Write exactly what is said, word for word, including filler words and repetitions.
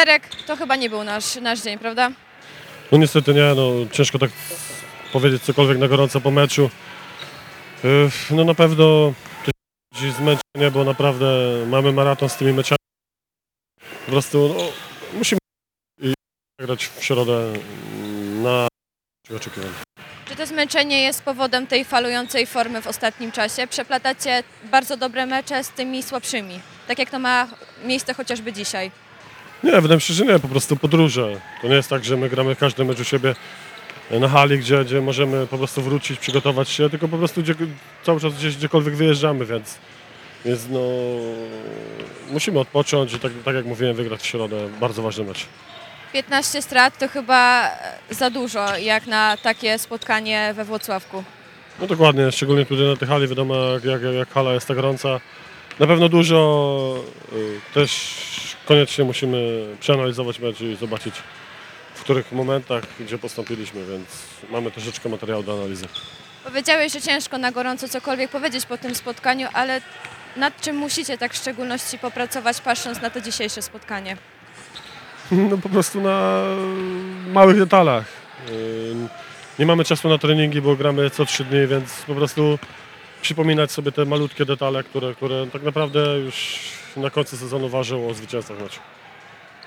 Piotrek, to chyba nie był nasz, nasz dzień, prawda? No niestety nie, no ciężko tak powiedzieć cokolwiek na gorąco po meczu. Yy, No na pewno dziś zmęczenie, bo naprawdę mamy maraton z tymi meczami. Po prostu no, musimy i grać w środę na oczekiwania. Czy to zmęczenie jest powodem tej falującej formy w ostatnim czasie? Przeplatacie bardzo dobre mecze z tymi słabszymi, tak jak to ma miejsce chociażby dzisiaj. Nie, wydaje mi się, że nie, po prostu podróże. To nie jest tak, że my gramy każdy mecz u siebie na hali, gdzie, gdzie możemy po prostu wrócić, przygotować się, tylko po prostu gdzie, cały czas gdzieś gdziekolwiek wyjeżdżamy, więc, więc no, musimy odpocząć i tak, tak jak mówiłem, wygrać w środę. Bardzo ważny mecz. piętnaście strat to chyba za dużo jak na takie spotkanie we Włocławku. No dokładnie, szczególnie tutaj na tej hali, wiadomo jak, jak, jak hala jest tak gorąca. Na pewno dużo, y, też koniecznie musimy przeanalizować mecz i zobaczyć, w których momentach, gdzie postąpiliśmy, więc mamy troszeczkę materiału do analizy. Powiedziałeś, że ciężko na gorąco cokolwiek powiedzieć po tym spotkaniu, ale nad czym musicie tak w szczególności popracować, patrząc na to dzisiejsze spotkanie? No po prostu na małych detalach. Y, Nie mamy czasu na treningi, bo gramy co trzy dni, więc po prostu przypominać sobie te malutkie detale, które, które tak naprawdę już na końcu sezonu ważą o zwycięstwach meczu.